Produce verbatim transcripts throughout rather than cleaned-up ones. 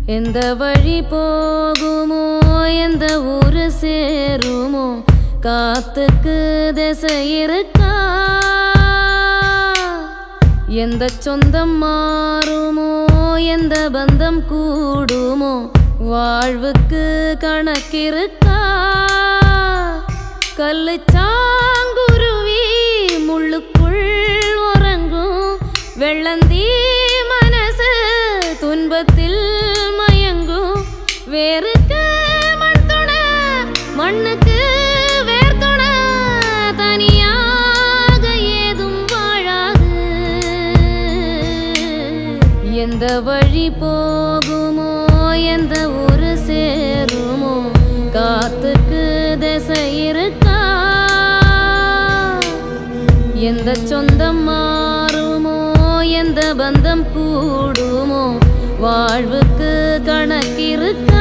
எந்த வழி போகுமோ எந்த ஊரு சேருமோ காத்துக்கு திசை இருக்கா எந்த சொந்தம் மாறுமோ எந்த பந்தம் கூடுமோ வாழ்வுக்கு கணக்கிருக்கா கல்லு சாங்குருவி முள்ளுக்குள் உறங்கும் வெள்ளந்தி மனசு துன்பத்தில் மயங்கும் வேருக்கு மண் துண மண்ணுக்கு வேர் துண தனியாக ஏதும் வாழாது எந்த வழி போகுமோ எந்த ஊரு சேருமோ காத்துக்கு திசை இருக்கா எந்த சொந்தம் மாறுமோ எந்த பந்தம் கூடுமோ வாழ்வுக்கு கணக்கிருக்கா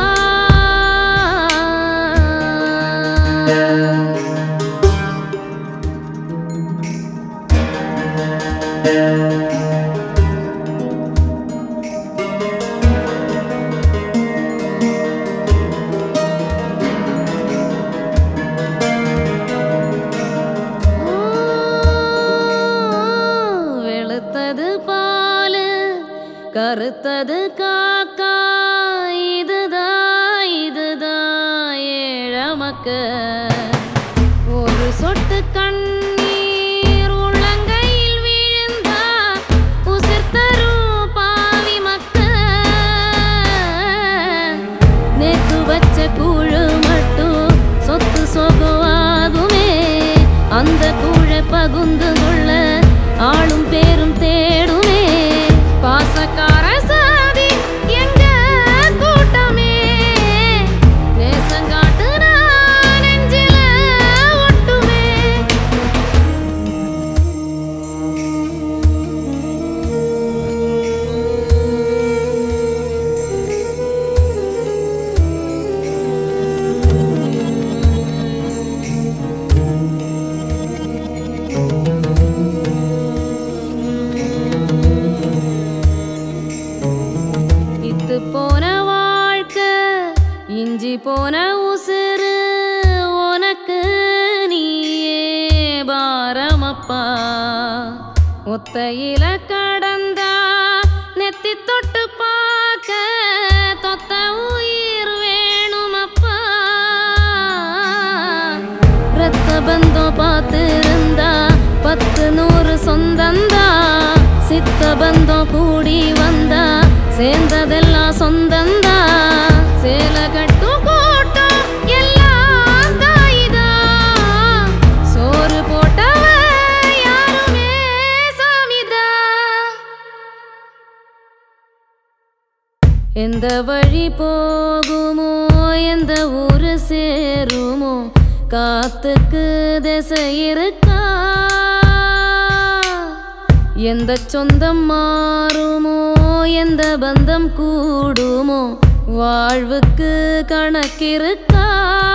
வெளுத்தது பாலு கருத்தது காக்கா இதுதான் இதுதான் ஏழமக்க ஒரு சொட்டு கண்ணீர் உள்ளங்கையில் விழுந்தா உசிர் தரும் பாவி மக்க நேத்து வச்ச கூழு மட்டும் சொத்து சொகுவாகுமே அந்த கூழை பகுந்து கொள்ள ஆளும் பேரும் தேடுமே பாசக்கார சாதி எங்க கூட்டமே நேசங்காட்டு நான் நெஞ்சில ஒட்டுமே இத்து போன வாழ்க்கை இஞ்சி போன உசுறு உனக்கு நீயே பாரமப்பா ஒத்தையில கடந்தா நெத்தி தொட்டு பார்க்க தொத்த உயிர் வேணுமப்பா ரத்த பந்தம் பார்த்திருந்தா பத்து நூறு சொந்தந்தா சித்த பந்தம் கூடி வந்தா சேர்ந்ததெல்லாம் சொந்தந்தா சேல கட்டும் கூட்டம் எல்லாம் தாயிதா சோறு போட்டவ யாருமே சாமிதா எந்த வழி போகுமோ எந்த ஊரு சேருமோ காத்துக்கு திசை இருக்கா எந்த சொந்தம் மாறுமோ எந்த பந்தம் கூடுமோ வாழ்வுக்கு கணக்கிருக்கா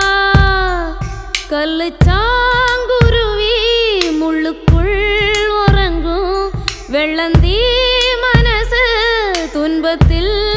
கல்லு சாங்குருவி முள்ளுக்குள் உறங்கும் வெள்ளந்தி மனசு துன்பத்தில்